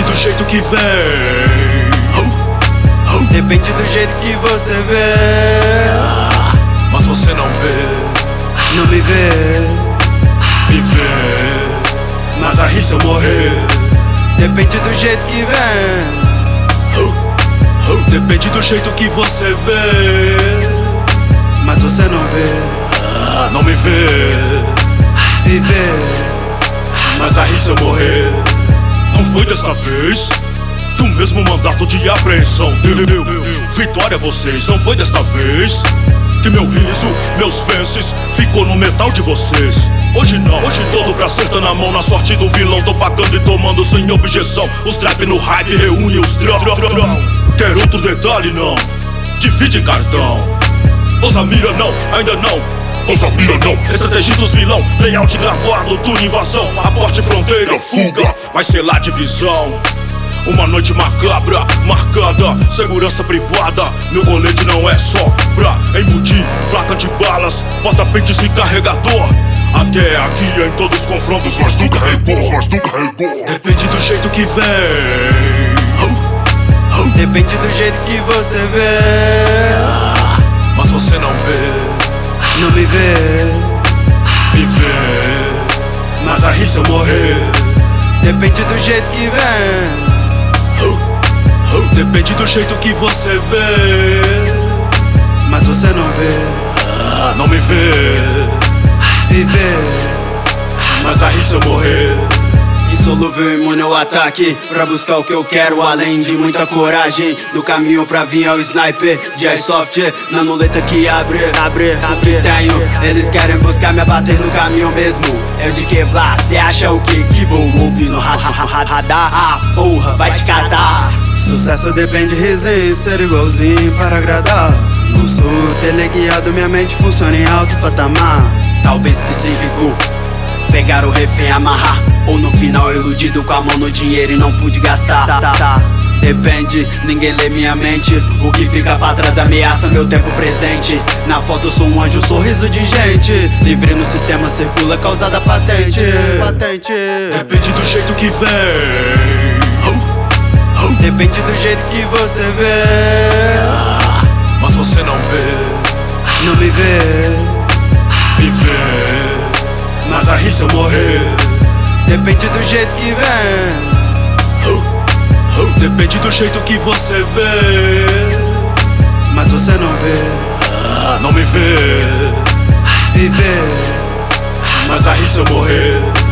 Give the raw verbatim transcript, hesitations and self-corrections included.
do jeito que vem. Depende do jeito que você vê. Mas você não vê. Não me vê. Viver, mas arrisca se eu morrer. Depende do jeito que vem. Depende do jeito que você vê. Mas você não vê. Não me vê. Viver, mas arrisca se eu morrer. Não foi desta vez que o mesmo mandato de apreensão deu, deu, deu. Vitória a vocês, não foi desta vez que meu riso, meus fences ficou no metal de vocês. Hoje não, hoje todo prazer tá na mão. Na sorte do vilão tô pagando e tomando sem objeção. Os trap no hype reúne os drão. Quer outro detalhe não, divide cartão. Ousa mira não, ainda não. Ousa mira não, estratégia dos vilão. Layout gravado, tudo invasão. Aporte fronteira, fuga, vai ser lá divisão. Uma noite macabra, marcada, segurança privada. Meu colete não é só pra embutir placa de balas, porta-pentes e carregador. Até aqui em todos os confrontos, mas nunca regou, mas nunca regou. Depende do jeito que vem. Depende do jeito que você vê. Mas você não vê. Não me vê. Viver, mas arrisca se eu morrer. Depende do jeito que vem. Depende do jeito que você vê. Mas você não vê. Não me vê. Viver, mas arrisca se eu morrer. insolúvel, imune ao ataque, pra buscar o que eu quero, além de muita coragem. No caminho pra vir ao sniper de Airsoft, na nuleta que abre, abre, o que tenho. Eles querem buscar me abater no caminho mesmo. Eu de Kevlar, cê acha o que? Que vou ouvir no ra ra ra radar? Ah, porra, vai te catar. Sucesso depende de resenha, ser igualzinho para agradar. Não sou teleguiado, minha mente funciona em alto patamar. Talvez psíquico, pegar o refém, amarrar, ou no final iludido com a mão no dinheiro e não pude gastar. Tá, tá, tá. Depende, ninguém lê minha mente. O que fica pra trás ameaça meu tempo presente. Na foto eu sou um anjo, um sorriso de gente. Livre no sistema circula, causada patente. Patente. Depende do jeito que vem. Depende do jeito que você vê. Mas você não vê. Não me vê. Viver, mas arrisca se eu morrer. Depende do jeito que vem. Depende do jeito que você vê. Mas você não vê. Não me vê. Viver, mas arrisca se eu morrer.